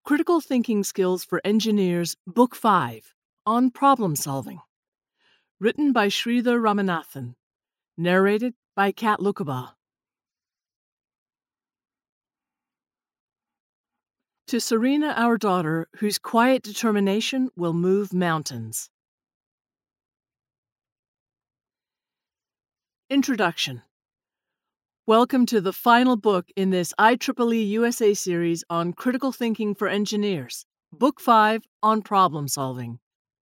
Critical Thinking Skills for Engineers, Book 5, on Problem Solving. Written by Sridhar Ramanathan. Narrated by Kat Lukabaugh. To Serena, our daughter, whose quiet determination will move mountains. Introduction. Welcome to the final book in this IEEE USA series on Critical Thinking for Engineers, Book 5 on Problem Solving.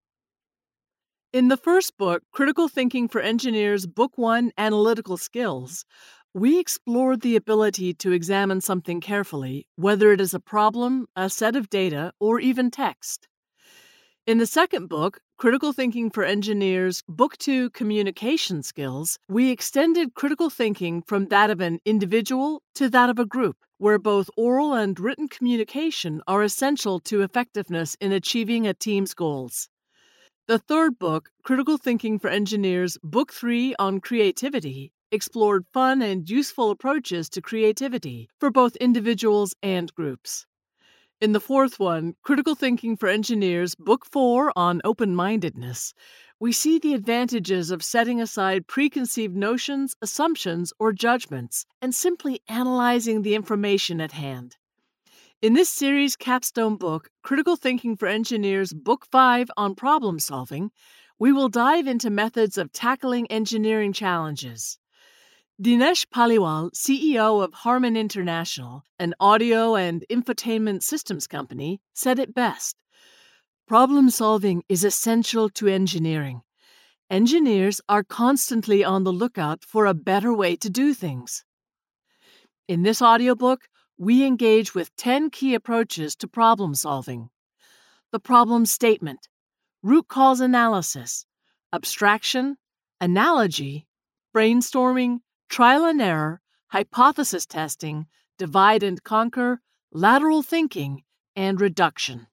In the first book, Critical Thinking for Engineers, Book 1, Analytical Skills, we explored the ability to examine something carefully, whether it is a problem, a set of data, or even text. In the second book, Critical Thinking for Engineers, Book 2, Communication Skills, we extended critical thinking from that of an individual to that of a group, where both oral and written communication are essential to effectiveness in achieving a team's goals. The third book, Critical Thinking for Engineers, Book 3 on Creativity, explored fun and useful approaches to creativity for both individuals and groups. In the fourth one, Critical Thinking for Engineers, Book 4 on Open-Mindedness, we see the advantages of setting aside preconceived notions, assumptions, or judgments, and simply analyzing the information at hand. In this series' capstone book, Critical Thinking for Engineers, Book 5 on Problem Solving, we will dive into methods of tackling engineering challenges. Dinesh Paliwal, CEO of Harman International, an audio and infotainment systems company, said it best. Problem solving is essential to engineering. Engineers are constantly on the lookout for a better way to do things. In this audiobook, we engage with 10 key approaches to problem solving. The problem statement, root cause analysis, abstraction, analogy, brainstorming, trial and error, hypothesis testing, divide and conquer, lateral thinking, and reduction.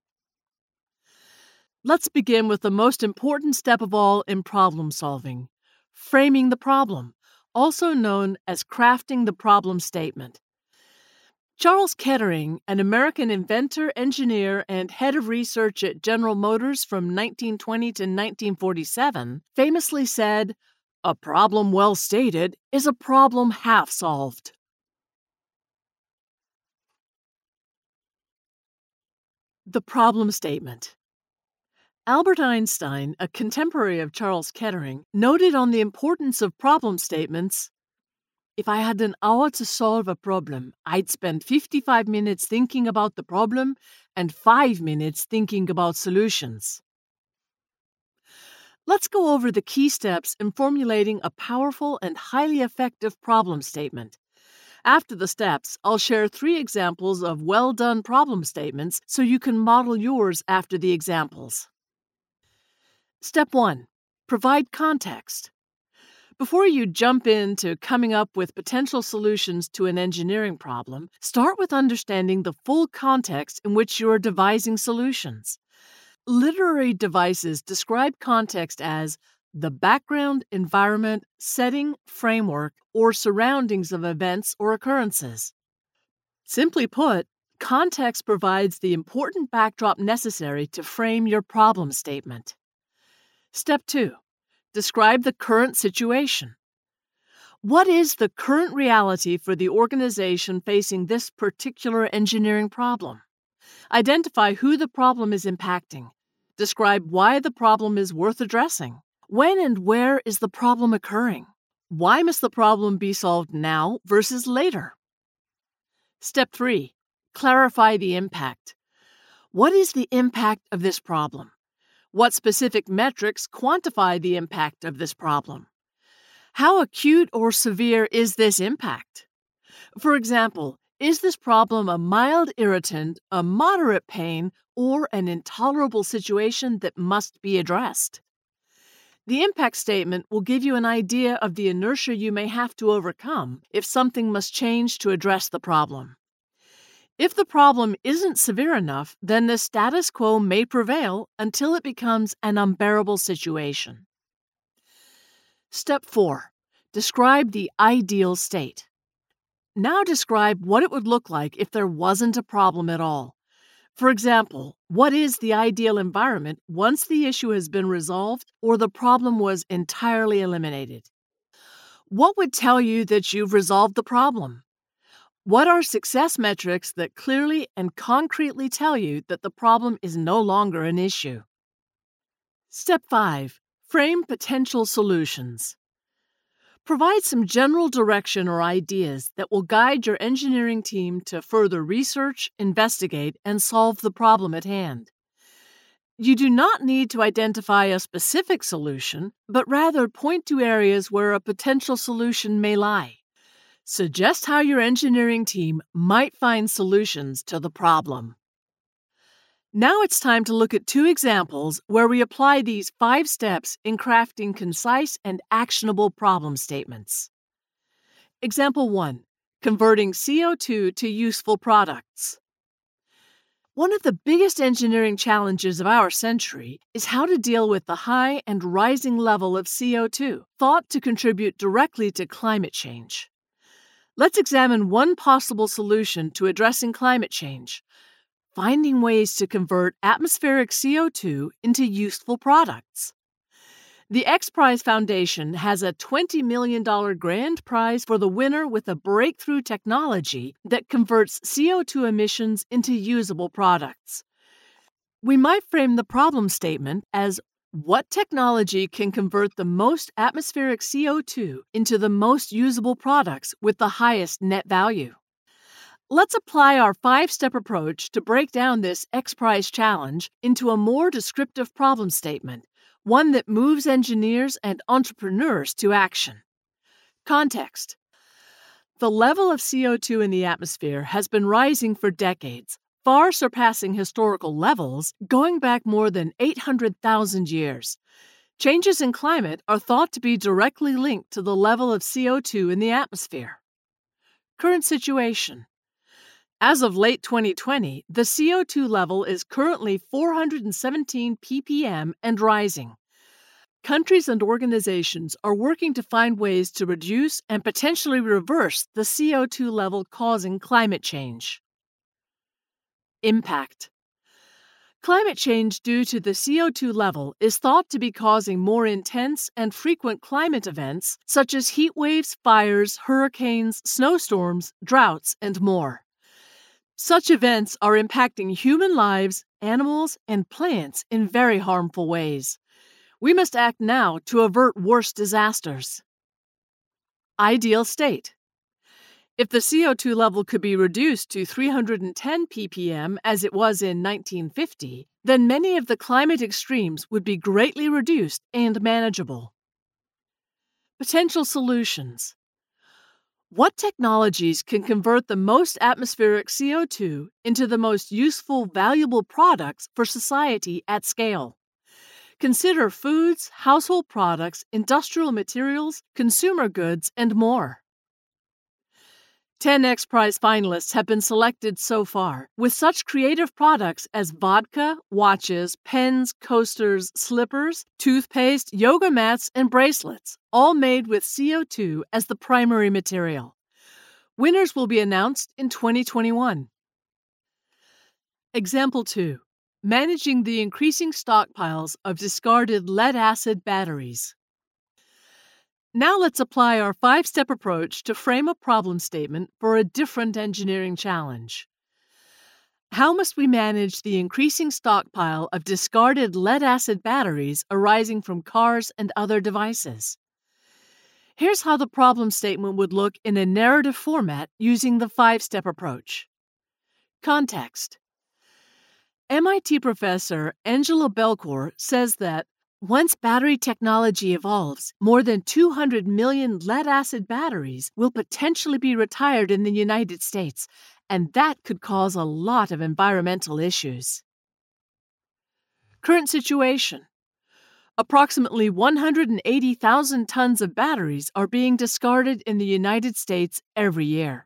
Let's begin with the most important step of all in problem solving, framing the problem, also known as crafting the problem statement. Charles Kettering, an American inventor, engineer, and head of research at General Motors from 1920 to 1947, famously said, "A problem well stated is a problem half solved." The problem statement. Albert Einstein, a contemporary of Charles Kettering, noted on the importance of problem statements. If I had an hour to solve a problem, I'd spend 55 minutes thinking about the problem and 5 minutes thinking about solutions. Let's go over the key steps in formulating a powerful and highly effective problem statement. After the steps, I'll share 3 examples of well-done problem statements so you can model yours after the examples. Step 1. Provide context. Before you jump into coming up with potential solutions to an engineering problem, start with understanding the full context in which you are devising solutions. Literary devices describe context as the background, environment, setting, framework, or surroundings of events or occurrences. Simply put, context provides the important backdrop necessary to frame your problem statement. Step 2. Describe the current situation. What is the current reality for the organization facing this particular engineering problem? Identify who the problem is impacting. Describe why the problem is worth addressing. When and where is the problem occurring? Why must the problem be solved now versus later? Step 3. Clarify the impact. What is the impact of this problem? What specific metrics quantify the impact of this problem? How acute or severe is this impact? For example, is this problem a mild irritant, a moderate pain, or an intolerable situation that must be addressed? The impact statement will give you an idea of the inertia you may have to overcome if something must change to address the problem. If the problem isn't severe enough, then the status quo may prevail until it becomes an unbearable situation. Step 4. Describe the ideal state. Now describe what it would look like if there wasn't a problem at all. For example, what is the ideal environment once the issue has been resolved or the problem was entirely eliminated? What would tell you that you've resolved the problem? What are success metrics that clearly and concretely tell you that the problem is no longer an issue? Step 5. Frame potential solutions. Provide some general direction or ideas that will guide your engineering team to further research, investigate, and solve the problem at hand. You do not need to identify a specific solution, but rather point to areas where a potential solution may lie. Suggest how your engineering team might find solutions to the problem. Now it's time to look at 2 examples where we apply these 5 steps in crafting concise and actionable problem statements. Example 1. Converting CO2 to useful products. One of the biggest engineering challenges of our century is how to deal with the high and rising level of CO2, thought to contribute directly to climate change. Let's examine one possible solution to addressing climate change: finding ways to convert atmospheric CO2 into useful products. The X Prize Foundation has a $20 million grand prize for the winner with a breakthrough technology that converts CO2 emissions into usable products. We might frame the problem statement as, what technology can convert the most atmospheric CO2 into the most usable products with the highest net value? Let's apply our 5-step approach to break down this X Prize challenge into a more descriptive problem statement, one that moves engineers and entrepreneurs to action. Context: the level of CO2 in the atmosphere has been rising for decades, far surpassing historical levels going back more than 800,000 years. Changes in climate are thought to be directly linked to the level of CO2 in the atmosphere. Current situation: as of late 2020, the CO2 level is currently 417 ppm and rising. Countries and organizations are working to find ways to reduce and potentially reverse the CO2 level causing climate change. Impact: climate change due to the CO2 level is thought to be causing more intense and frequent climate events such as heat waves, fires, hurricanes, snowstorms, droughts, and more. Such events are impacting human lives, animals, and plants in very harmful ways. We must act now to avert worse disasters. Ideal state: if the CO2 level could be reduced to 310 ppm as it was in 1950, then many of the climate extremes would be greatly reduced and manageable. Potential solutions: what technologies can convert the most atmospheric CO2 into the most useful, valuable products for society at scale? Consider foods, household products, industrial materials, consumer goods, and more. 10 X Prize finalists have been selected so far, with such creative products as vodka, watches, pens, coasters, slippers, toothpaste, yoga mats, and bracelets, all made with CO2 as the primary material. Winners will be announced in 2021. Example 2. Managing the increasing stockpiles of discarded lead-acid batteries. Now let's apply our 5-step approach to frame a problem statement for a different engineering challenge. How must we manage the increasing stockpile of discarded lead-acid batteries arising from cars and other devices? Here's how the problem statement would look in a narrative format using the 5-step approach. Context: MIT professor Angela Belcour says that once battery technology evolves, more than 200 million lead-acid batteries will potentially be retired in the United States, and that could cause a lot of environmental issues. Current situation: approximately 180,000 tons of batteries are being discarded in the United States every year.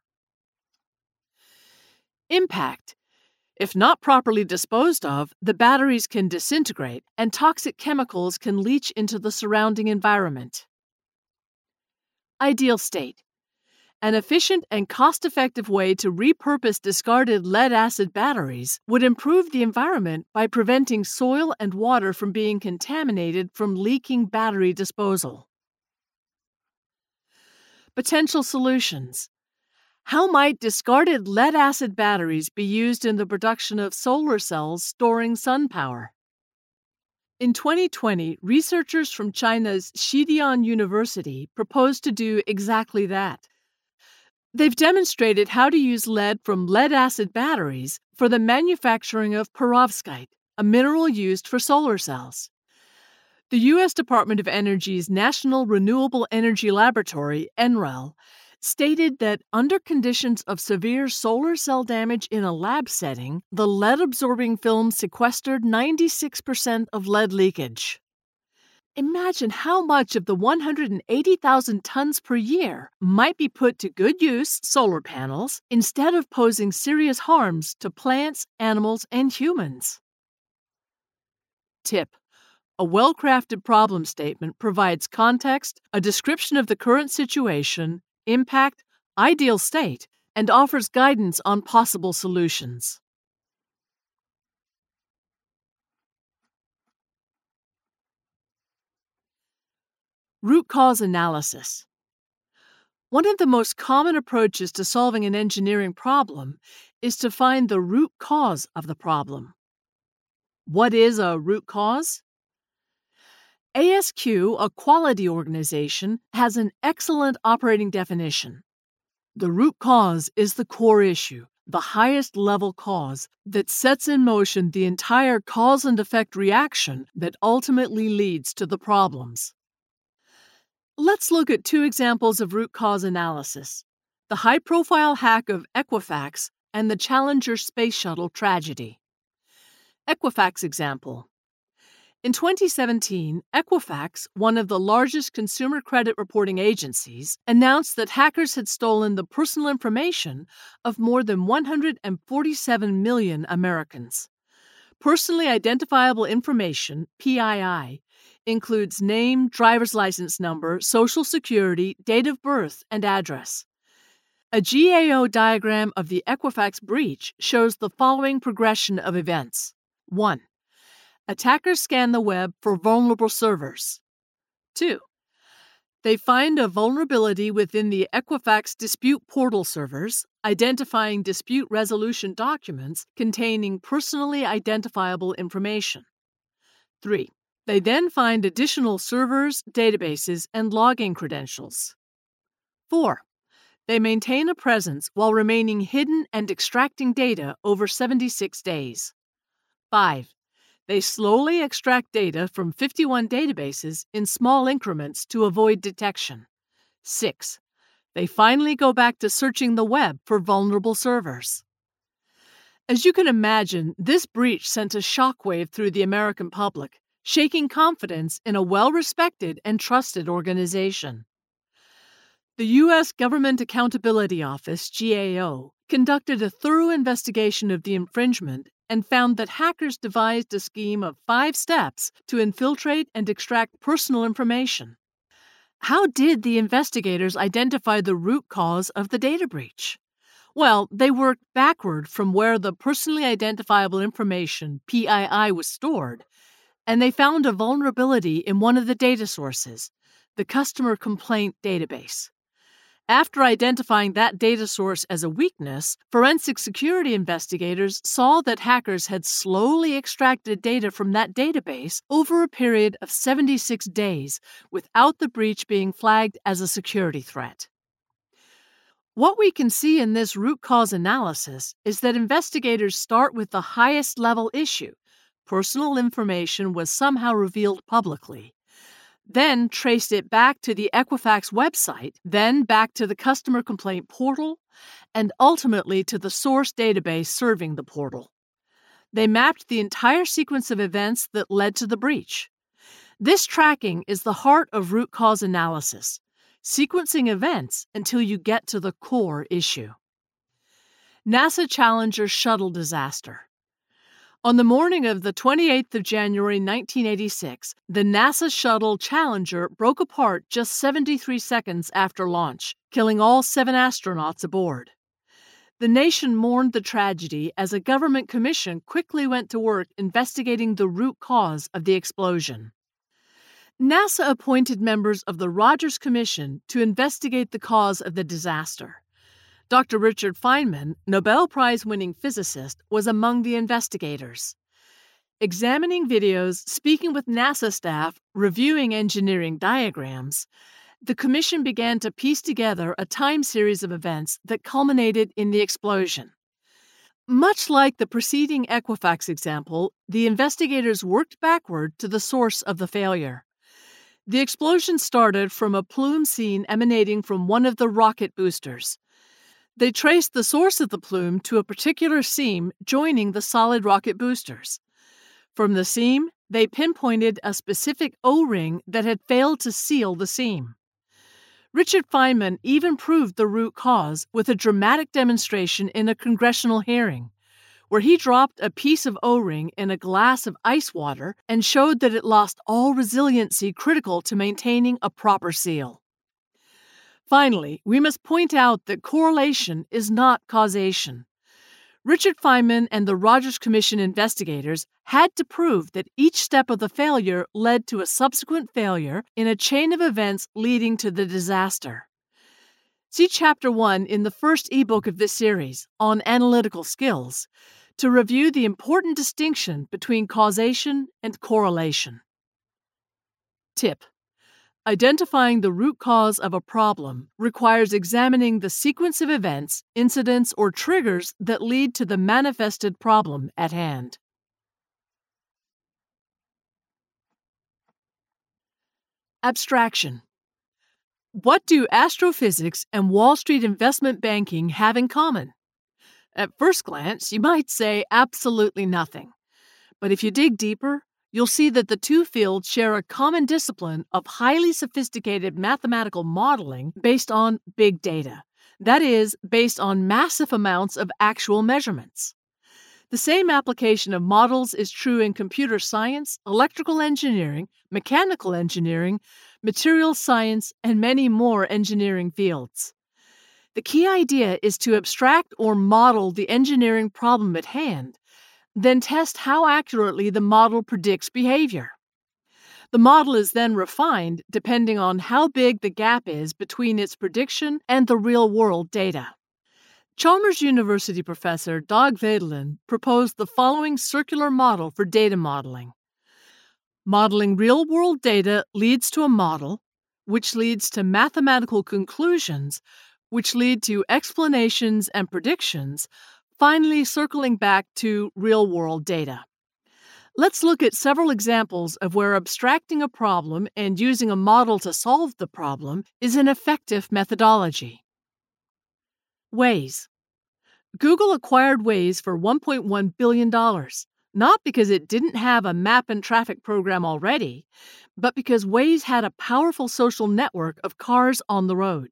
Impact: if not properly disposed of, the batteries can disintegrate and toxic chemicals can leach into the surrounding environment. Ideal state: An efficient and cost-effective way to repurpose discarded lead-acid batteries would improve the environment by preventing soil and water from being contaminated from leaking battery disposal. Potential solutions. How might discarded lead-acid batteries be used in the production of solar cells storing sun power? In 2020, researchers from China's Xidian University proposed to do exactly that. They've demonstrated how to use lead from lead-acid batteries for the manufacturing of perovskite, a mineral used for solar cells. The U.S. Department of Energy's National Renewable Energy Laboratory, NREL, stated that under conditions of severe solar cell damage in a lab setting, the lead-absorbing film sequestered 96% of lead leakage. Imagine how much of the 180,000 tons per year might be put to good use, solar panels, instead of posing serious harms to plants, animals, and humans. Tip: a well-crafted problem statement provides context, a description of the current situation, impact, ideal state, and offers guidance on possible solutions. Root cause analysis. One of the most common approaches to solving an engineering problem is to find the root cause of the problem. What is a root cause? ASQ, a quality organization, has an excellent operating definition. The root cause is the core issue, the highest level cause that sets in motion the entire cause and effect reaction that ultimately leads to the problems. Let's look at two examples of root cause analysis: the high-profile hack of Equifax and the Challenger Space Shuttle tragedy. Equifax example. In 2017, Equifax, one of the largest consumer credit reporting agencies, announced that hackers had stolen the personal information of more than 147 million Americans. Personally identifiable information, PII, includes name, driver's license number, social security, date of birth, and address. A GAO diagram of the Equifax breach shows the following progression of events. 1. Attackers scan the web for vulnerable servers. 2. They find a vulnerability within the Equifax dispute portal servers, identifying dispute resolution documents containing personally identifiable information. 3. They then find additional servers, databases, and login credentials. 4. They maintain a presence while remaining hidden and extracting data over 76 days. 5. They slowly extract data from 51 databases in small increments to avoid detection. 6. They finally go back to searching the web for vulnerable servers. As you can imagine, this breach sent a shockwave through the American public, shaking confidence in a well-respected and trusted organization. The U.S. Government Accountability Office, GAO, conducted a thorough investigation of the infringement and found that hackers devised a scheme of 5 steps to infiltrate and extract personal information. How did the investigators identify the root cause of the data breach? Well, they worked backward from where the personally identifiable information, PII, was stored, and they found a vulnerability in one of the data sources, the customer complaint database. After identifying that data source as a weakness, forensic security investigators saw that hackers had slowly extracted data from that database over a period of 76 days without the breach being flagged as a security threat. What we can see in this root cause analysis is that investigators start with the highest level issue. Personal information was somehow revealed publicly. Then traced it back to the Equifax website, then back to the customer complaint portal, and ultimately to the source database serving the portal. They mapped the entire sequence of events that led to the breach. This tracking is the heart of root cause analysis, sequencing events until you get to the core issue. NASA Challenger shuttle disaster. On the morning of the 28th of January 1986, the NASA shuttle Challenger broke apart just 73 seconds after launch, killing all 7 astronauts aboard. The nation mourned the tragedy as a government commission quickly went to work investigating the root cause of the explosion. NASA appointed members of the Rogers Commission to investigate the cause of the disaster. Dr. Richard Feynman, Nobel Prize-winning physicist, was among the investigators. Examining videos, speaking with NASA staff, reviewing engineering diagrams, the commission began to piece together a time series of events that culminated in the explosion. Much like the preceding Equifax example, the investigators worked backward to the source of the failure. The explosion started from a plume seen emanating from one of the rocket boosters. They traced the source of the plume to a particular seam joining the solid rocket boosters. From the seam, they pinpointed a specific O-ring that had failed to seal the seam. Richard Feynman even proved the root cause with a dramatic demonstration in a congressional hearing, where he dropped a piece of O-ring in a glass of ice water and showed that it lost all resiliency critical to maintaining a proper seal. Finally, we must point out that correlation is not causation. Richard Feynman and the Rogers Commission investigators had to prove that each step of the failure led to a subsequent failure in a chain of events leading to the disaster. See Chapter 1 in the first ebook of this series, on analytical skills, to review the important distinction between causation and correlation. Tip: identifying the root cause of a problem requires examining the sequence of events, incidents, or triggers that lead to the manifested problem at hand. Abstraction. What do astrophysics and Wall Street investment banking have in common? At first glance, you might say absolutely nothing. But if you dig deeper, you'll see that the two fields share a common discipline of highly sophisticated mathematical modeling based on big data. That is, based on massive amounts of actual measurements. The same application of models is true in computer science, electrical engineering, mechanical engineering, material science, and many more engineering fields. The key idea is to abstract or model the engineering problem at hand, then test how accurately the model predicts behavior. The model is then refined depending on how big the gap is between its prediction and the real-world data. Chalmers University professor Dag Vedelen proposed the following circular model for data modeling. Modeling real-world data leads to a model, which leads to mathematical conclusions, which lead to explanations and predictions, finally circling back to real-world data. Let's look at several examples of where abstracting a problem and using a model to solve the problem is an effective methodology. Waze. Google acquired Waze for $1.1 billion, not because it didn't have a map and traffic program already, but because Waze had a powerful social network of cars on the road.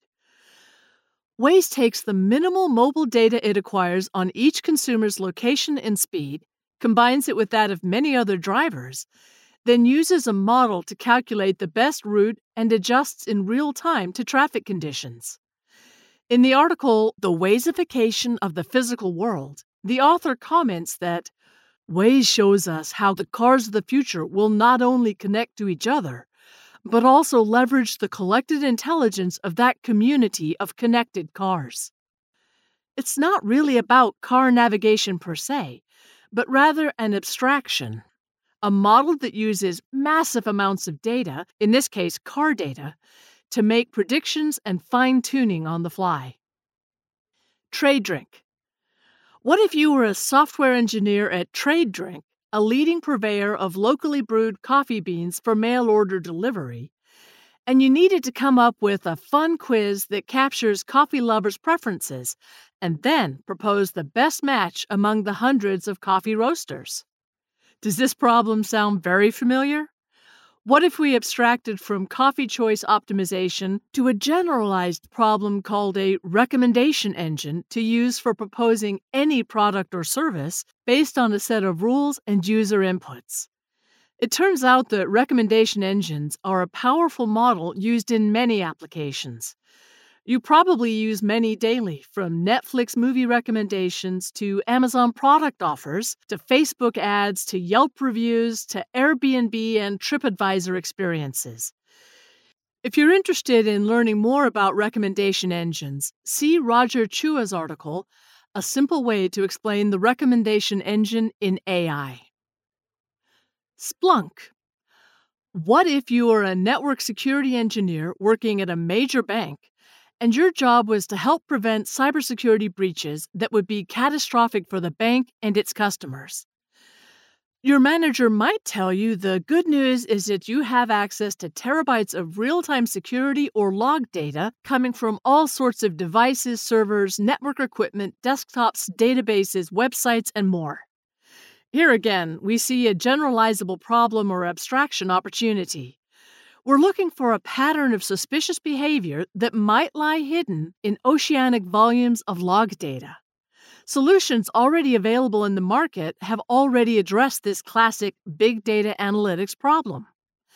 Waze takes the minimal mobile data it acquires on each consumer's location and speed, combines it with that of many other drivers, then uses a model to calculate the best route and adjusts in real time to traffic conditions. In the article, The Wazification of the Physical World, the author comments that Waze shows us how the cars of the future will not only connect to each other, but also leverage the collected intelligence of that community of connected cars. It's not really about car navigation per se, but rather an abstraction, a model that uses massive amounts of data, in this case car data, to make predictions and fine-tuning on the fly. Trade Drink. What if you were a software engineer at Trade Drink, a leading purveyor of locally brewed coffee beans for mail-order delivery, and you needed to come up with a fun quiz that captures coffee lovers' preferences and then propose the best match among the hundreds of coffee roasters? Does this problem sound very familiar? What if we abstracted from coffee choice optimization to a generalized problem called a recommendation engine to use for proposing any product or service based on a set of rules and user inputs? It turns out that recommendation engines are a powerful model used in many applications. You probably use many daily, from Netflix movie recommendations to Amazon product offers to Facebook ads to Yelp reviews to Airbnb and TripAdvisor experiences. If you're interested in learning more about recommendation engines, see Roger Chua's article, A Simple Way to Explain the Recommendation Engine in AI. Splunk. What if you were a network security engineer working at a major bank, and your job was to help prevent cybersecurity breaches that would be catastrophic for the bank and its customers? Your manager might tell you the good news is that you have access to terabytes of real-time security or log data coming from all sorts of devices, servers, network equipment, desktops, databases, websites, and more. Here again, we see a generalizable problem or abstraction opportunity. We're looking for a pattern of suspicious behavior that might lie hidden in oceanic volumes of log data. Solutions already available in the market have already addressed this classic big data analytics problem.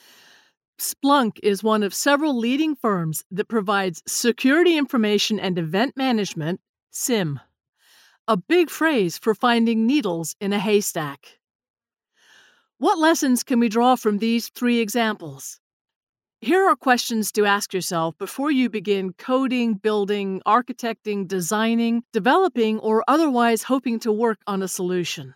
Splunk is one of several leading firms that provides security information and event management, SIEM, a big phrase for finding needles in a haystack. What lessons can we draw from these three examples? Here are questions to ask yourself before you begin coding, building, architecting, designing, developing, or otherwise hoping to work on a solution.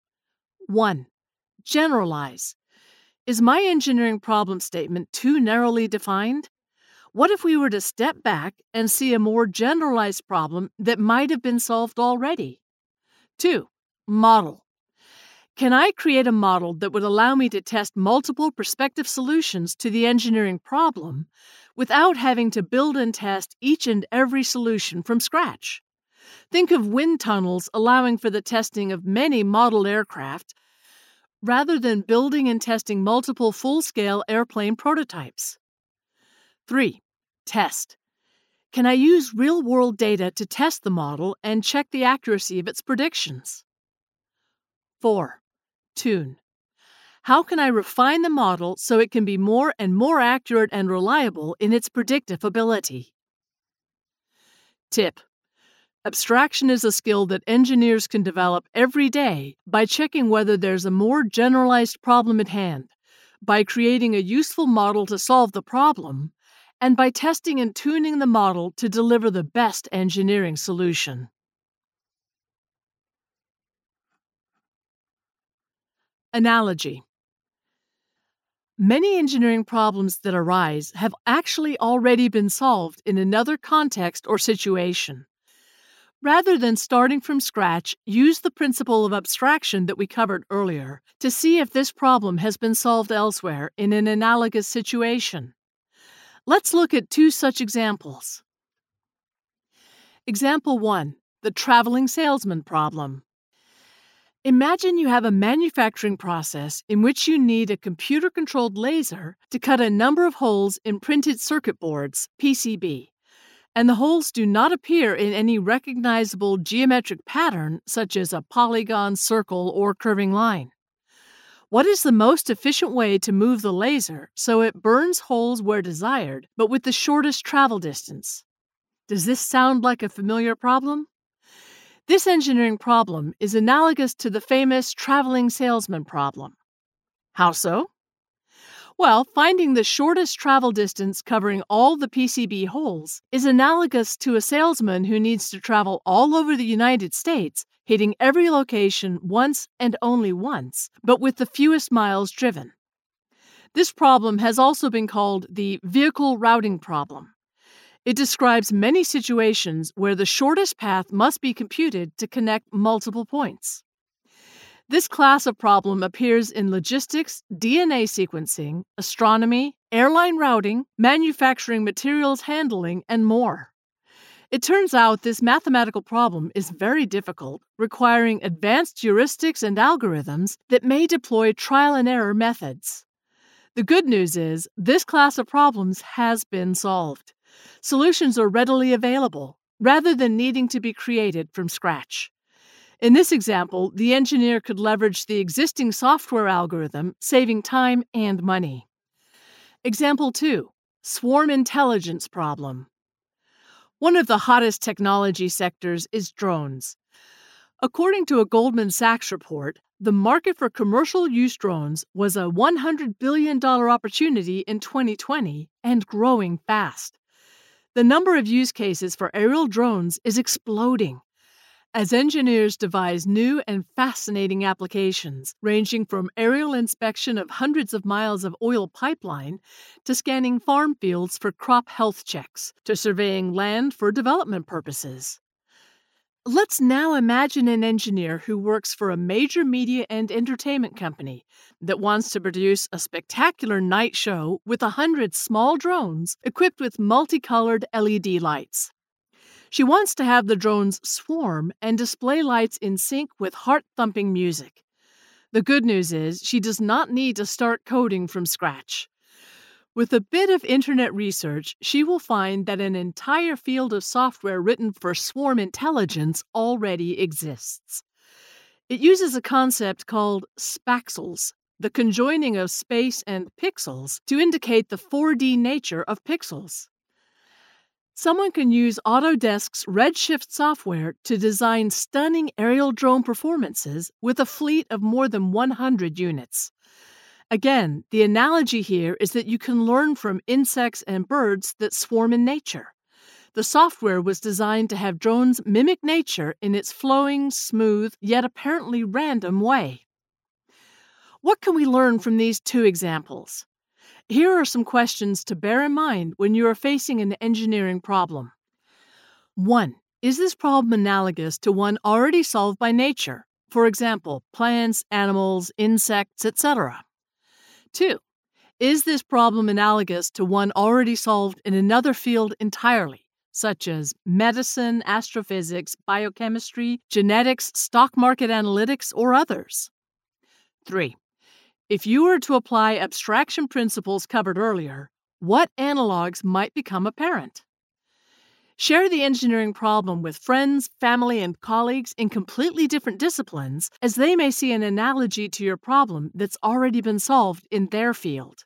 1. Generalize. Is my engineering problem statement too narrowly defined? What if we were to step back and see a more generalized problem that might have been solved already? 2. Model. Can I create a model that would allow me to test multiple prospective solutions to the engineering problem without having to build and test each and every solution from scratch? Think of wind tunnels allowing for the testing of many modeled aircraft rather than building and testing multiple full-scale airplane prototypes. 3. Test. Can I use real-world data to test the model and check the accuracy of its predictions? 4. Tune. How can I refine the model so it can be more and more accurate and reliable in its predictive ability? Tip. Abstraction is a skill that engineers can develop every day by checking whether there's a more generalized problem at hand, by creating a useful model to solve the problem, and by testing and tuning the model to deliver the best engineering solution. Analogy. Many engineering problems that arise have actually already been solved in another context or situation. Rather than starting from scratch, use the principle of abstraction that we covered earlier to see if this problem has been solved elsewhere in an analogous situation. Let's look at two such examples. Example 1, the traveling salesman problem. Imagine you have a manufacturing process in which you need a computer-controlled laser to cut a number of holes in printed circuit boards, PCB, and the holes do not appear in any recognizable geometric pattern such as a polygon, circle, or curving line. What is the most efficient way to move the laser so it burns holes where desired, but with the shortest travel distance? Does this sound like a familiar problem? This engineering problem is analogous to the famous traveling salesman problem. How so? Well, finding the shortest travel distance covering all the PCB holes is analogous to a salesman who needs to travel all over the United States, hitting every location once and only once, but with the fewest miles driven. This problem has also been called the vehicle routing problem. It describes many situations where the shortest path must be computed to connect multiple points. This class of problem appears in logistics, DNA sequencing, astronomy, airline routing, manufacturing materials handling, and more. It turns out this mathematical problem is very difficult, requiring advanced heuristics and algorithms that may deploy trial and error methods. The good news is this class of problems has been solved. Solutions are readily available, rather than needing to be created from scratch. In this example, the engineer could leverage the existing software algorithm, saving time and money. Example 2. Swarm intelligence problem. One of the hottest technology sectors is drones. According to a Goldman Sachs report, the market for commercial use drones was a $100 billion opportunity in 2020 and growing fast. The number of use cases for aerial drones is exploding as engineers devise new and fascinating applications, ranging from aerial inspection of hundreds of miles of oil pipeline to scanning farm fields for crop health checks to surveying land for development purposes. Let's now imagine an engineer who works for a major media and entertainment company that wants to produce a spectacular night show with 100 small drones equipped with multicolored LED lights. She wants to have the drones swarm and display lights in sync with heart-thumping music. The good news is she does not need to start coding from scratch. With a bit of internet research, she will find that an entire field of software written for swarm intelligence already exists. It uses a concept called spaxels, the conjoining of space and pixels, to indicate the 4D nature of pixels. Someone can use Autodesk's Redshift software to design stunning aerial drone performances with a fleet of more than 100 units. Again, the analogy here is that you can learn from insects and birds that swarm in nature. The software was designed to have drones mimic nature in its flowing, smooth, yet apparently random way. What can we learn from these two examples? Here are some questions to bear in mind when you are facing an engineering problem. 1. Is this problem analogous to one already solved by nature? For example, plants, animals, insects, etc. 2. Is this problem analogous to one already solved in another field entirely, such as medicine, astrophysics, biochemistry, genetics, stock market analytics, or others? 3. If you were to apply abstraction principles covered earlier, what analogs might become apparent? Share the engineering problem with friends, family, and colleagues in completely different disciplines, as they may see an analogy to your problem that's already been solved in their field.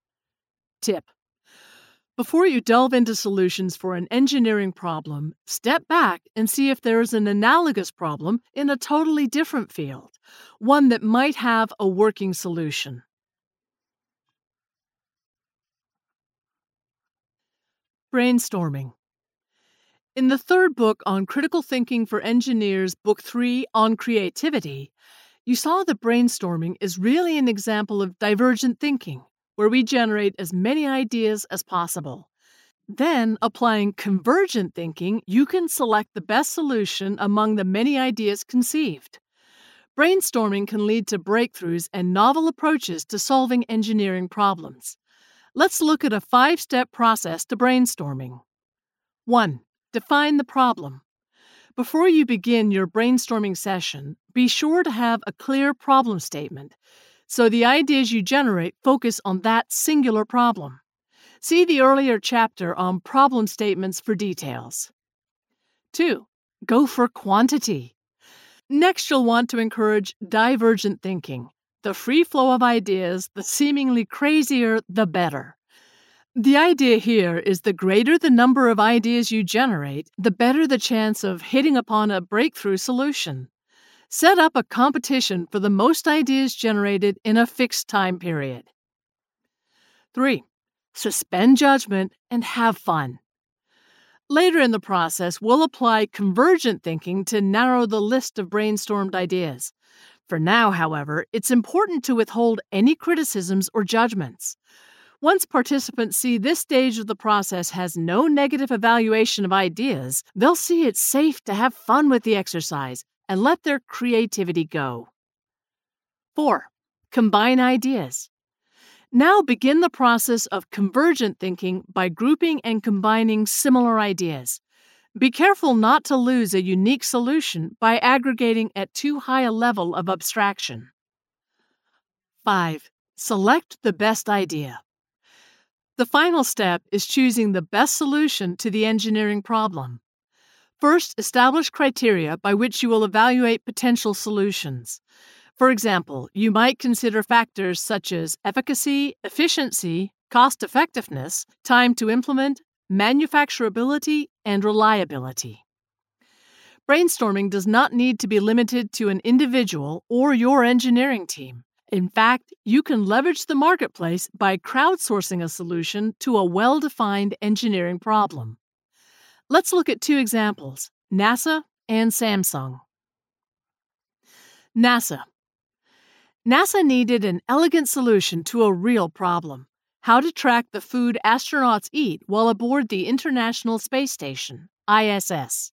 Tip: before you delve into solutions for an engineering problem, step back and see if there is an analogous problem in a totally different field, one that might have a working solution. Brainstorming. In the third book on Critical Thinking for Engineers, Book 3 on Creativity, you saw that brainstorming is really an example of divergent thinking, where we generate as many ideas as possible. Then, applying convergent thinking, you can select the best solution among the many ideas conceived. Brainstorming can lead to breakthroughs and novel approaches to solving engineering problems. Let's look at a 5-step process to brainstorming. 1. Define the problem. Before you begin your brainstorming session, be sure to have a clear problem statement, so the ideas you generate focus on that singular problem. See the earlier chapter on problem statements for details. 2. Go for quantity. Next, you'll want to encourage divergent thinking. The free flow of ideas, the seemingly crazier, the better. The idea here is the greater the number of ideas you generate, the better the chance of hitting upon a breakthrough solution. Set up a competition for the most ideas generated in a fixed time period. 3. Suspend judgment and have fun. Later in the process, we'll apply convergent thinking to narrow the list of brainstormed ideas. For now, however, it's important to withhold any criticisms or judgments. Once participants see this stage of the process has no negative evaluation of ideas, they'll see it's safe to have fun with the exercise and let their creativity go. 4. Combine ideas. Now begin the process of convergent thinking by grouping and combining similar ideas. Be careful not to lose a unique solution by aggregating at too high a level of abstraction. 5. Select the best idea. The final step is choosing the best solution to the engineering problem. First, establish criteria by which you will evaluate potential solutions. For example, you might consider factors such as efficacy, efficiency, cost-effectiveness, time to implement, manufacturability, and reliability. Brainstorming does not need to be limited to an individual or your engineering team. In fact, you can leverage the marketplace by crowdsourcing a solution to a well-defined engineering problem. Let's look at two examples, NASA and Samsung. NASA. NASA needed an elegant solution to a real problem: how to track the food astronauts eat while aboard the International Space Station, ISS.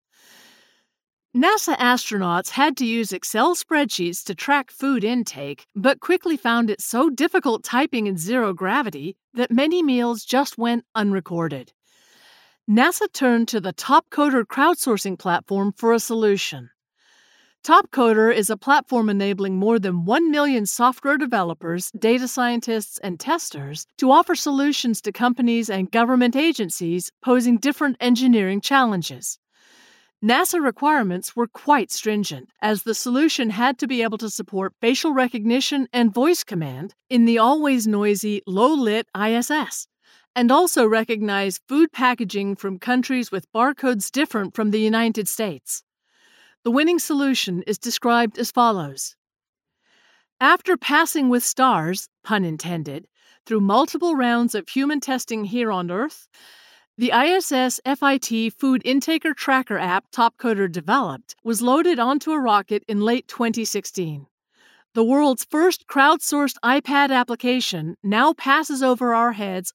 NASA astronauts had to use Excel spreadsheets to track food intake, but quickly found it so difficult typing in zero gravity that many meals just went unrecorded. NASA turned to the Topcoder crowdsourcing platform for a solution. Topcoder is a platform enabling more than 1 million software developers, data scientists, and testers to offer solutions to companies and government agencies posing different engineering challenges. NASA requirements were quite stringent, as the solution had to be able to support facial recognition and voice command in the always noisy, low-lit ISS, and also recognize food packaging from countries with barcodes different from the United States. The winning solution is described as follows. After passing with stars, pun intended, through multiple rounds of human testing here on Earth, the ISS FIT Food Intaker Tracker app Topcoder developed was loaded onto a rocket in late 2016. The world's first crowdsourced iPad application now passes over our heads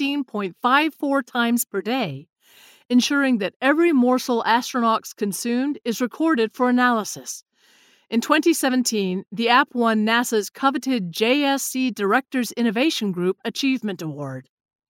15.54 times per day, ensuring that every morsel astronauts consumed is recorded for analysis. In 2017, the app won NASA's coveted JSC Directors Innovation Group Achievement Award.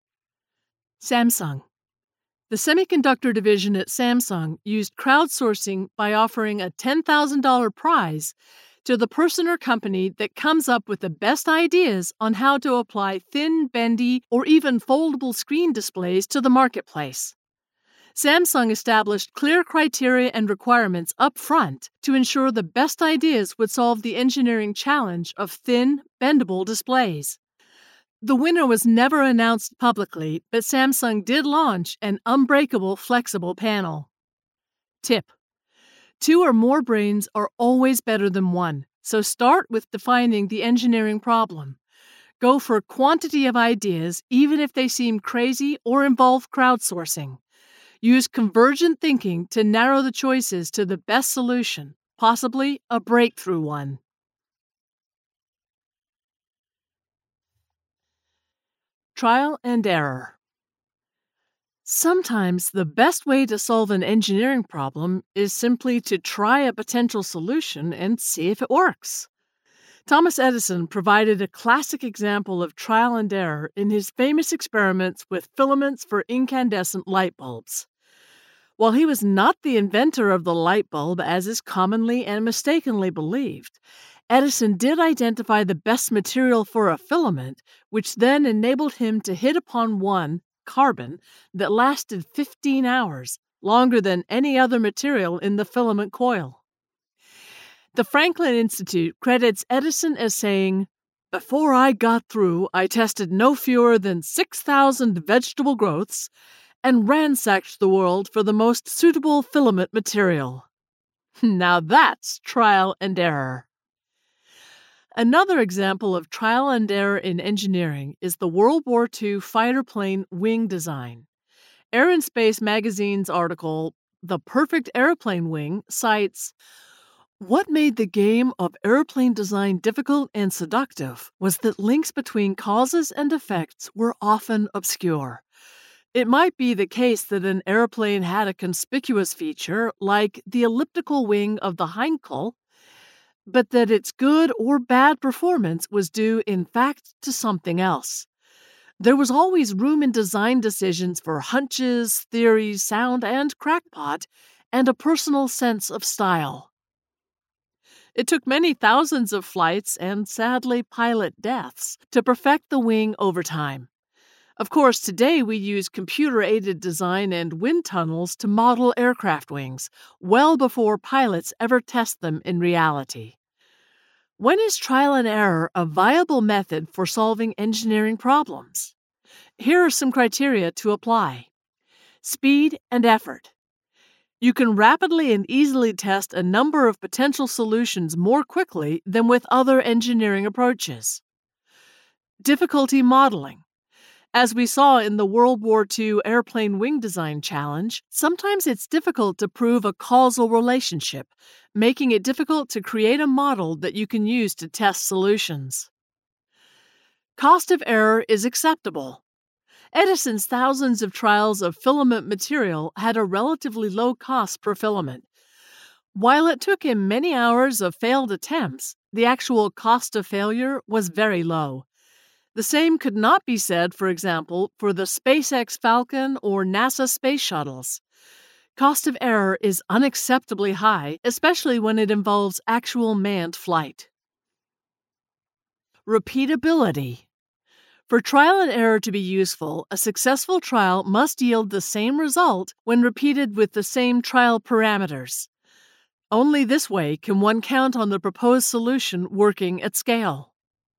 Samsung. The semiconductor division at Samsung used crowdsourcing by offering a $10,000 prize to the person or company that comes up with the best ideas on how to apply thin, bendy, or even foldable screen displays to the marketplace. Samsung established clear criteria and requirements up front to ensure the best ideas would solve the engineering challenge of thin, bendable displays. The winner was never announced publicly, but Samsung did launch an unbreakable flexible panel. Tip: 2 or more brains are always better than 1, so start with defining the engineering problem. Go for quantity of ideas, even if they seem crazy or involve crowdsourcing. Use convergent thinking to narrow the choices to the best solution, possibly a breakthrough one. Trial and error. Sometimes the best way to solve an engineering problem is simply to try a potential solution and see if it works. Thomas Edison provided a classic example of trial and error in his famous experiments with filaments for incandescent light bulbs. While he was not the inventor of the light bulb, as is commonly and mistakenly believed, Edison did identify the best material for a filament, which then enabled him to hit upon one, carbon, that lasted 15 hours, longer than any other material in the filament coil. The Franklin Institute credits Edison as saying, "Before I got through, I tested no fewer than 6,000 vegetable growths and ransacked the world for the most suitable filament material." Now that's trial and error. Another example of trial and error in engineering is the World War II fighter plane wing design. Air and Space magazine's article, "The Perfect Airplane Wing," cites, "What made the game of airplane design difficult and seductive was that links between causes and effects were often obscure. It might be the case that an airplane had a conspicuous feature, like the elliptical wing of the hindquarter, but that its good or bad performance was due, in fact, to something else. There was always room in design decisions for hunches, theories, sound, and crackpot, and a personal sense of style." It took many thousands of flights and, sadly, pilot deaths to perfect the wing over time. Of course, today we use computer-aided design and wind tunnels to model aircraft wings, well before pilots ever test them in reality. When is trial and error a viable method for solving engineering problems? Here are some criteria to apply. Speed and effort. You can rapidly and easily test a number of potential solutions more quickly than with other engineering approaches. Difficulty modeling. As we saw in the World War II airplane wing design challenge, sometimes it's difficult to prove a causal relationship, making it difficult to create a model that you can use to test solutions. Cost of error is acceptable. Edison's thousands of trials of filament material had a relatively low cost per filament. While it took him many hours of failed attempts, the actual cost of failure was very low. The same could not be said, for example, for the SpaceX Falcon or NASA space shuttles. Cost of error is unacceptably high, especially when it involves actual manned flight. Repeatability. For trial and error to be useful, a successful trial must yield the same result when repeated with the same trial parameters. Only this way can one count on the proposed solution working at scale.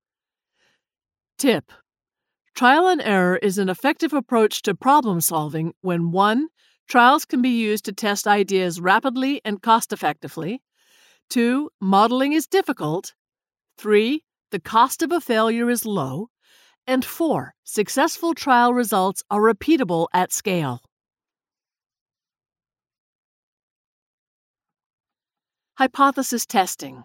Tip: trial and error is an effective approach to problem solving when 1. Trials can be used to test ideas rapidly and cost-effectively. 2. Modeling is difficult. 3. The cost of a failure is low. And 4. Successful trial results are repeatable at scale. Hypothesis testing.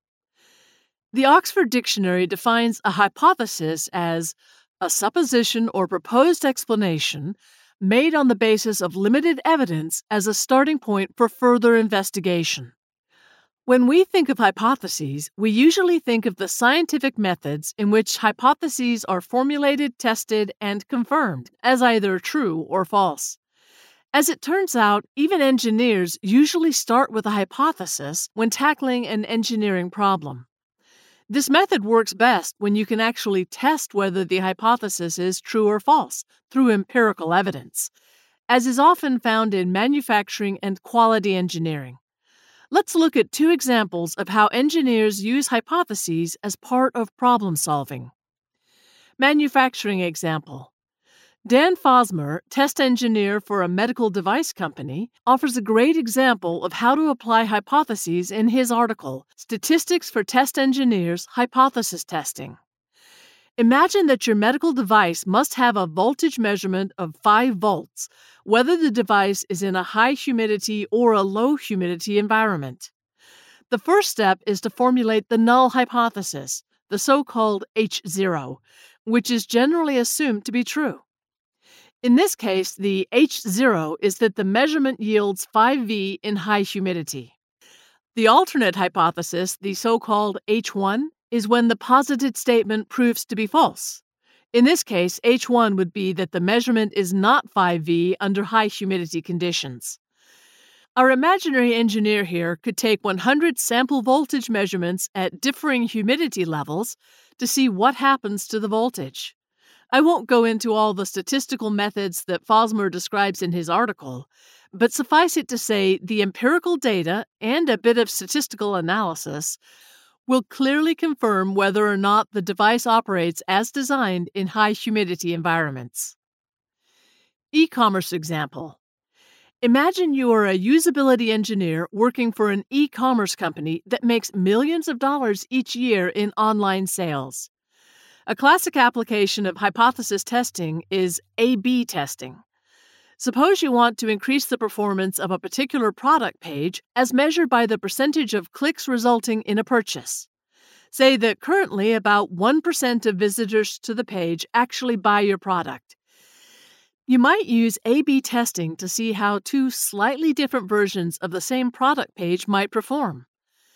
The Oxford Dictionary defines a hypothesis as a supposition or proposed explanation made on the basis of limited evidence as a starting point for further investigation. When we think of hypotheses, we usually think of the scientific methods in which hypotheses are formulated, tested, and confirmed as either true or false. As it turns out, even engineers usually start with a hypothesis when tackling an engineering problem. This method works best when you can actually test whether the hypothesis is true or false through empirical evidence, as is often found in manufacturing and quality engineering. Let's look at 2 examples of how engineers use hypotheses as part of problem solving. Manufacturing example. Dan Fosmer, test engineer for a medical device company, offers a great example of how to apply hypotheses in his article, Statistics for Test Engineers Hypothesis Testing. Imagine that your medical device must have a voltage measurement of 5 volts, whether the device is in a high humidity or a low humidity environment. The first step is to formulate the null hypothesis, the so-called H0, which is generally assumed to be true. In this case, the H0 is that the measurement yields 5V in high humidity. The alternate hypothesis, the so-called H1, is when the posited statement proves to be false. In this case, H1 would be that the measurement is not 5V under high humidity conditions. Our imaginary engineer here could take 100 sample voltage measurements at differing humidity levels to see what happens to the voltage. I won't go into all the statistical methods that Fosmer describes in his article, but suffice it to say the empirical data and a bit of statistical analysis will clearly confirm whether or not the device operates as designed in high humidity environments. E-commerce example. Imagine you are a usability engineer working for an e-commerce company that makes millions of dollars each year in online sales. A classic application of hypothesis testing is A/B testing. Suppose you want to increase the performance of a particular product page as measured by the percentage of clicks resulting in a purchase. Say that currently about 1% of visitors to the page actually buy your product. You might use A/B testing to see how 2 slightly different versions of the same product page might perform.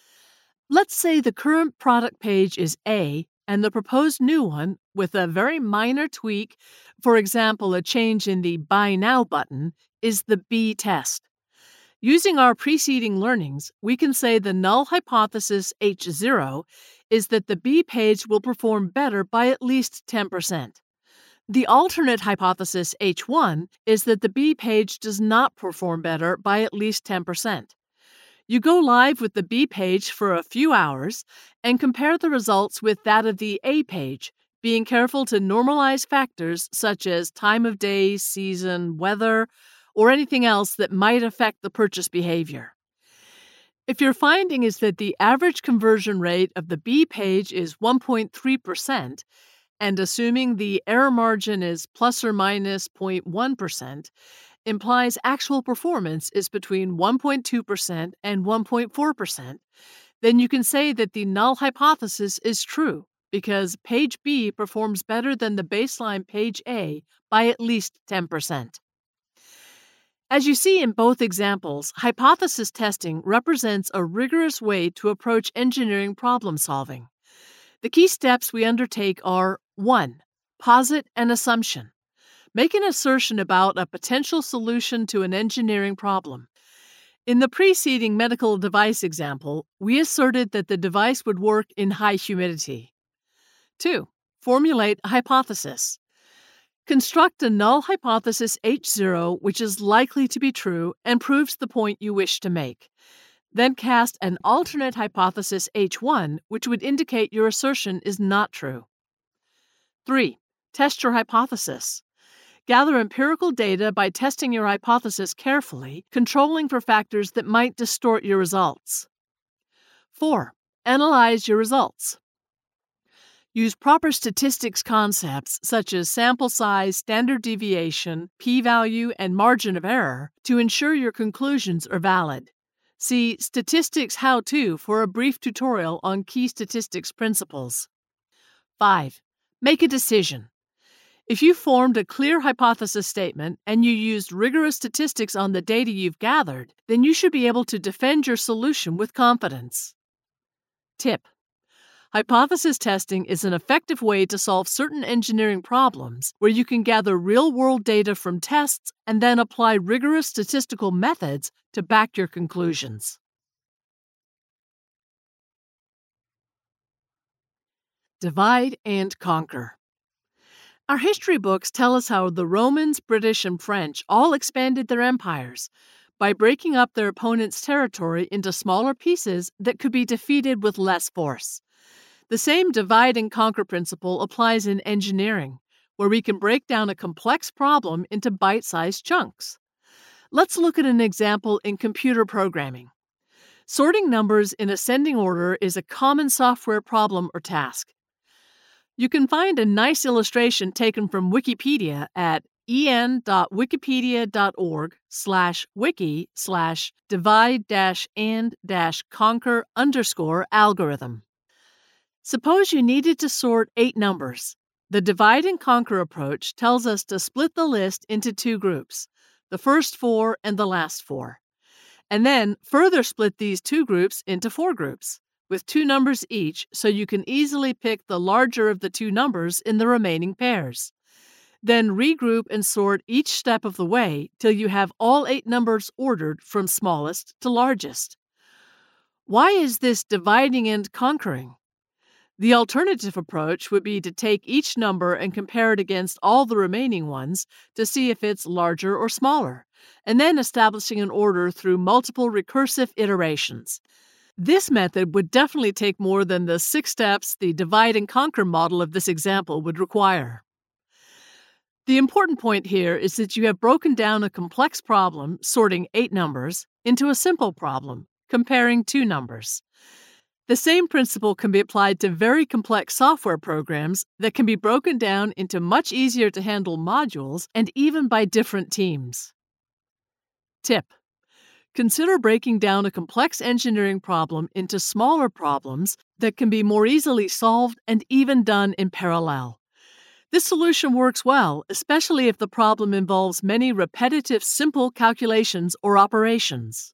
Let's say the current product page is A and the proposed new one, with a very minor tweak, for example, a change in the Buy Now button, is the B test. Using our preceding learnings, we can say the null hypothesis H0 is that the B page will perform better by at least 10%. The alternate hypothesis H1 is that the B page does not perform better by at least 10%. You go live with the B page for a few hours and compare the results with that of the A page, being careful to normalize factors such as time of day, season, weather, or anything else that might affect the purchase behavior. If your finding is that the average conversion rate of the B page is 1.3%, and assuming the error margin is plus or minus 0.1%, implies actual performance is between 1.2% and 1.4%, then you can say that the null hypothesis is true because page B performs better than the baseline page A by at least 10%. As you see in both examples, hypothesis testing represents a rigorous way to approach engineering problem solving. The key steps we undertake are 1. Posit an assumption. Make an assertion about a potential solution to an engineering problem. In the preceding medical device example, we asserted that the device would work in high humidity. 2. Formulate a hypothesis. Construct a null hypothesis H0 which is likely to be true and proves the point you wish to make. Then cast an alternate hypothesis H1 which would indicate your assertion is not true. 3. Test your hypothesis. Gather empirical data by testing your hypothesis carefully, controlling for factors that might distort your results. 4. Analyze your results. Use proper statistics concepts such as sample size, standard deviation, p-value, and margin of error to ensure your conclusions are valid. See Statistics How-To for a brief tutorial on key statistics principles. 5. Make a decision. If you formed a clear hypothesis statement and you used rigorous statistics on the data you've gathered, then you should be able to defend your solution with confidence. Tip: hypothesis testing is an effective way to solve certain engineering problems where you can gather real-world data from tests and then apply rigorous statistical methods to back your conclusions. Divide and conquer. Our history books tell us how the Romans, British, and French all expanded their empires by breaking up their opponent's territory into smaller pieces that could be defeated with less force. The same divide and conquer principle applies in engineering, where we can break down a complex problem into bite-sized chunks. Let's look at an example in computer programming. Sorting numbers in ascending order is a common software problem or task. You can find a nice illustration taken from Wikipedia at en.wikipedia.org/wiki/divide-and-conquer_algorithm. Suppose you needed to sort 8 numbers. The divide and conquer approach tells us to split the list into 2 groups, the first 4 and the last 4, and then further split these 2 groups into 4 groups, with 2 numbers each so you can easily pick the larger of the 2 numbers in the remaining pairs. Then regroup and sort each step of the way till you have all 8 numbers ordered from smallest to largest. Why is this dividing and conquering? The alternative approach would be to take each number and compare it against all the remaining ones to see if it's larger or smaller, and then establishing an order through multiple recursive iterations. This method would definitely take more than the 6 steps the divide and conquer model of this example would require. The important point here is that you have broken down a complex problem, sorting 8 numbers, into a simple problem, comparing 2 numbers. The same principle can be applied to very complex software programs that can be broken down into much easier to handle modules and even by different teams. Tip: consider breaking down a complex engineering problem into smaller problems that can be more easily solved and even done in parallel. This solution works well, especially if the problem involves many repetitive, simple calculations or operations.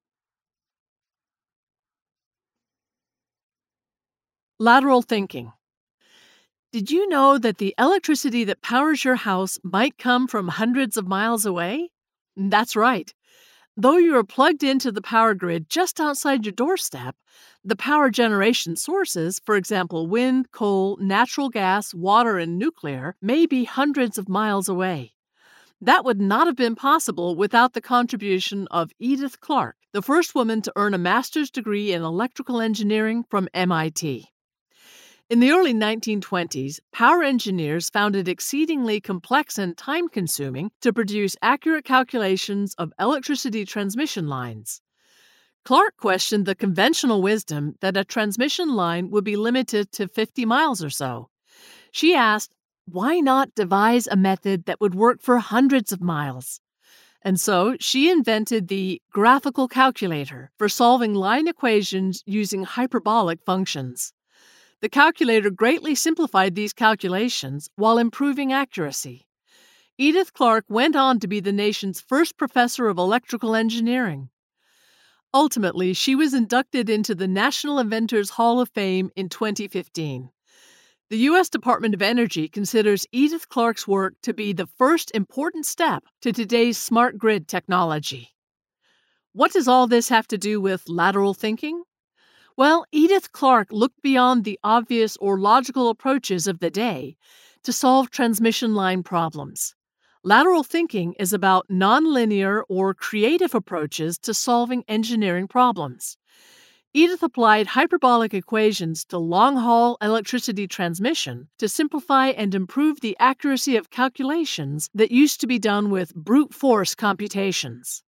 Lateral thinking. Did you know that the electricity that powers your house might come from hundreds of miles away? That's right. Though you are plugged into the power grid just outside your doorstep, the power generation sources, for example, wind, coal, natural gas, water, and nuclear, may be hundreds of miles away. That would not have been possible without the contribution of Edith Clark, the first woman to earn a master's degree in electrical engineering from MIT. In the early 1920s, power engineers found it exceedingly complex and time-consuming to produce accurate calculations of electricity transmission lines. Clark questioned the conventional wisdom that a transmission line would be limited to 50 miles or so. She asked, why not devise a method that would work for hundreds of miles? And so she invented the graphical calculator for solving line equations using hyperbolic functions. The calculator greatly simplified these calculations while improving accuracy. Edith Clark went on to be the nation's first professor of electrical engineering. Ultimately, she was inducted into the National Inventors Hall of Fame in 2015. The U.S. Department of Energy considers Edith Clark's work to be the first important step to today's smart grid technology. What does all this have to do with lateral thinking? Well, Edith Clark looked beyond the obvious or logical approaches of the day to solve transmission line problems. Lateral thinking is about nonlinear or creative approaches to solving engineering problems. Edith applied hyperbolic equations to long-haul electricity transmission to simplify and improve the accuracy of calculations that used to be done with brute force computations.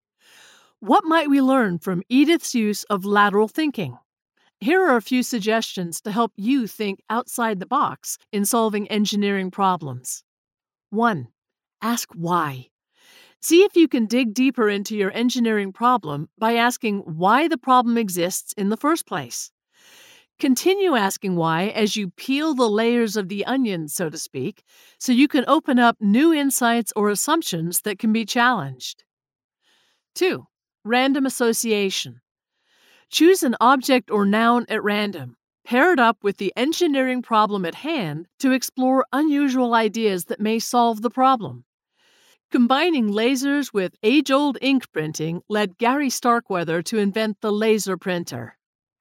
What might we learn from Edith's use of lateral thinking? Here are a few suggestions to help you think outside the box in solving engineering problems. 1. Ask why. See if you can dig deeper into your engineering problem by asking why the problem exists in the first place. Continue asking why as you peel the layers of the onion, so to speak, so you can open up new insights or assumptions that can be challenged. 2. Random association. Choose an object or noun at random. Pair it up with the engineering problem at hand to explore unusual ideas that may solve the problem. Combining lasers with age-old ink printing led Gary Starkweather to invent the laser printer.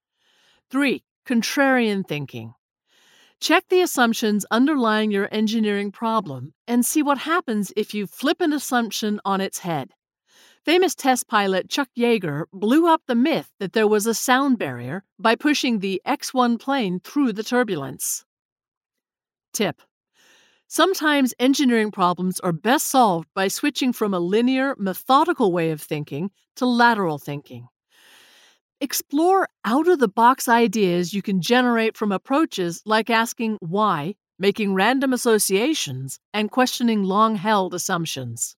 3. Contrarian thinking. Check the assumptions underlying your engineering problem and see what happens if you flip an assumption on its head. Famous test pilot Chuck Yeager blew up the myth that there was a sound barrier by pushing the X-1 plane through the turbulence. Tip. Sometimes engineering problems are best solved by switching from a linear, methodical way of thinking to lateral thinking. Explore out-of-the-box ideas you can generate from approaches like asking why, making random associations, and questioning long-held assumptions.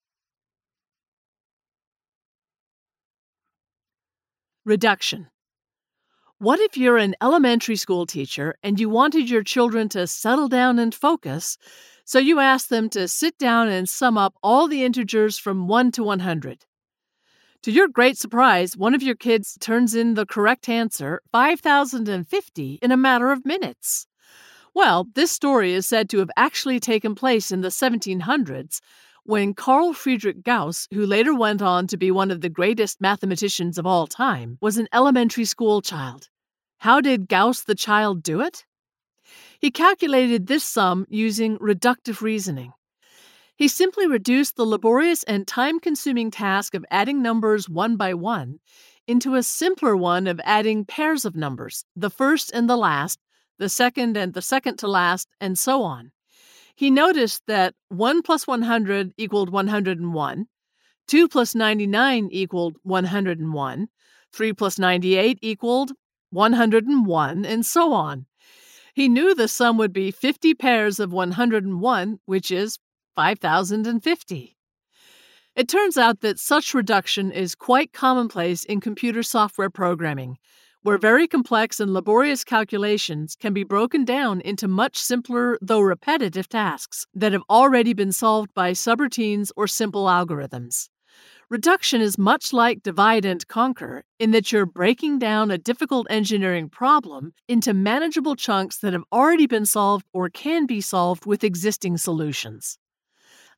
Reduction. What if you're an elementary school teacher and you wanted your children to settle down and focus, so you asked them to sit down and sum up all the integers from 1 to 100? To your great surprise, one of your kids turns in the correct answer, 5,050, in a matter of minutes. Well, this story is said to have actually taken place in the 1700s, when Carl Friedrich Gauss, who later went on to be one of the greatest mathematicians of all time, was an elementary school child. How did Gauss the child do it? He calculated this sum using reductive reasoning. He simply reduced the laborious and time-consuming task of adding numbers one by one into a simpler one of adding pairs of numbers, the first and the last, the second and the second to last, and so on. He noticed that 1 plus 100 equaled 101, 2 plus 99 equaled 101, 3 plus 98 equaled 101, and so on. He knew the sum would be 50 pairs of 101, which is 5,050. It turns out that such reduction is quite commonplace in computer software programming, where very complex and laborious calculations can be broken down into much simpler, though repetitive, tasks that have already been solved by subroutines or simple algorithms. Reduction is much like divide and conquer in that you're breaking down a difficult engineering problem into manageable chunks that have already been solved or can be solved with existing solutions.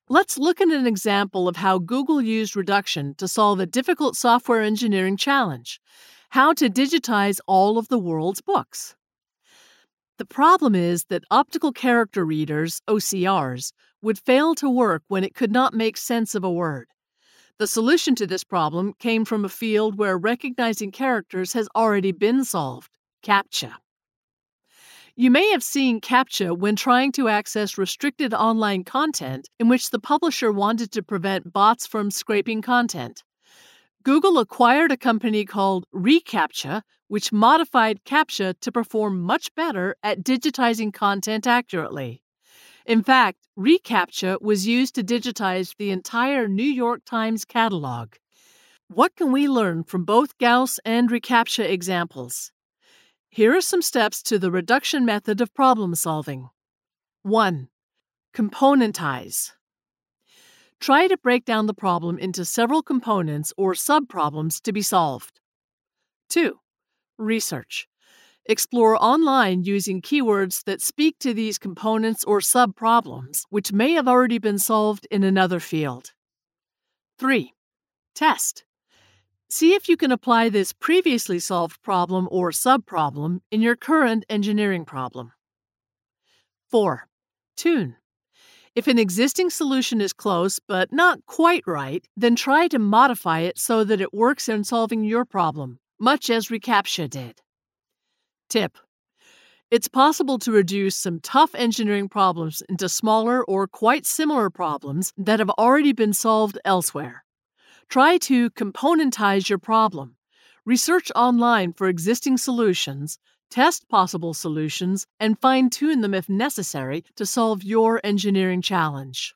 Let's look at an example of how Google used reduction to solve a difficult software engineering challenge: how to digitize all of the world's books. The problem is that optical character readers, OCRs, would fail to work when it could not make sense of a word. The solution to this problem came from a field where recognizing characters has already been solved: CAPTCHA. You may have seen CAPTCHA when trying to access restricted online content in which the publisher wanted to prevent bots from scraping content. Google acquired a company called reCAPTCHA, which modified CAPTCHA to perform much better at digitizing content accurately. In fact, reCAPTCHA was used to digitize the entire New York Times catalog. What can we learn from both Gauss and reCAPTCHA examples? Here are some steps to the reduction method of problem solving. 1. Componentize. Try to break down the problem into several components or subproblems to be solved. 2. Research. Explore online using keywords that speak to these components or subproblems, which may have already been solved in another field. 3. Test. See if you can apply this previously solved problem or subproblem in your current engineering problem. 4. Tune. If an existing solution is close but not quite right, then try to modify it so that it works in solving your problem, much as reCAPTCHA did. Tip. It's possible to reduce some tough engineering problems into smaller or quite similar problems that have already been solved elsewhere. Try to componentize your problem. Research online for existing solutions, test possible solutions, and fine-tune them if necessary to solve your engineering challenge.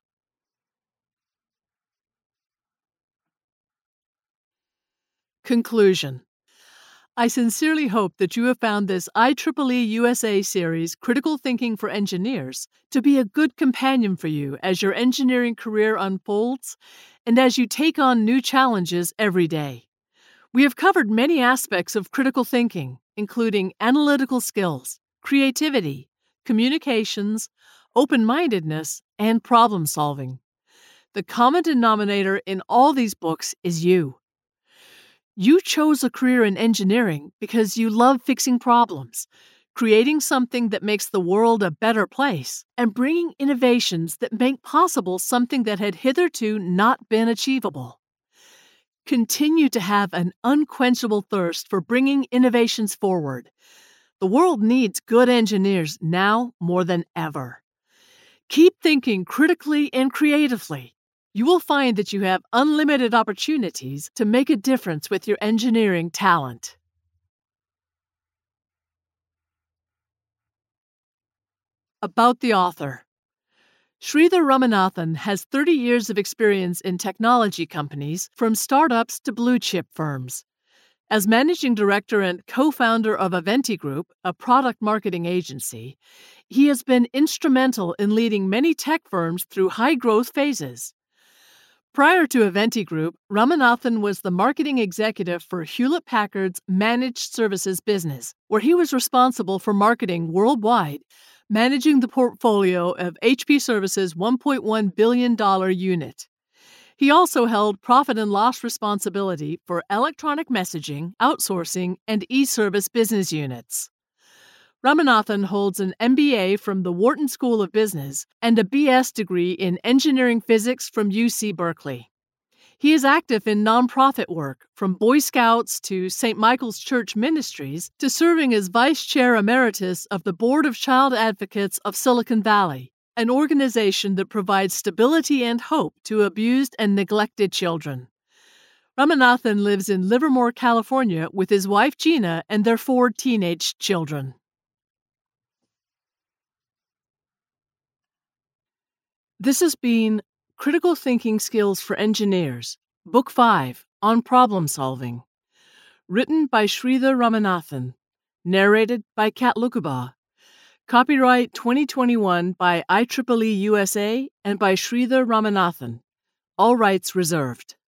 Conclusion. I sincerely hope that you have found this IEEE USA series, Critical Thinking for Engineers, to be a good companion for you as your engineering career unfolds and as you take on new challenges every day. We have covered many aspects of critical thinking, including analytical skills, creativity, communications, open-mindedness, and problem solving. The common denominator in all these books is you. You chose a career in engineering because you love fixing problems, creating something that makes the world a better place, and bringing innovations that make possible something that had hitherto not been achievable. Continue to have an unquenchable thirst for bringing innovations forward. The world needs good engineers now more than ever. Keep thinking critically and creatively. You will find that you have unlimited opportunities to make a difference with your engineering talent. About the author. Sridhar Ramanathan has 30 years of experience in technology companies, from startups to blue-chip firms. As managing director and co-founder of Aventi Group, a product marketing agency, he has been instrumental in leading many tech firms through high-growth phases. Prior to Aventi Group, Ramanathan was the marketing executive for Hewlett-Packard's managed services business, where he was responsible for marketing worldwide, managing the portfolio of HP Services' $1.1 billion unit. He also held profit and loss responsibility for electronic messaging, outsourcing, and e-service business units. Ramanathan holds an MBA from the Wharton School of Business and a BS degree in engineering physics from UC Berkeley. He is active in nonprofit work, from Boy Scouts to St. Michael's Church Ministries to serving as Vice Chair Emeritus of the Board of Child Advocates of Silicon Valley, an organization that provides stability and hope to abused and neglected children. Ramanathan lives in Livermore, California, with his wife Gina and their 4 teenage children. This has been Critical Thinking Skills for Engineers, Book 5, on Problem Solving. Written by Sridhar Ramanathan. Narrated by Kat Lukuba. Copyright 2021 by IEEE USA and by Sridhar Ramanathan. All rights reserved.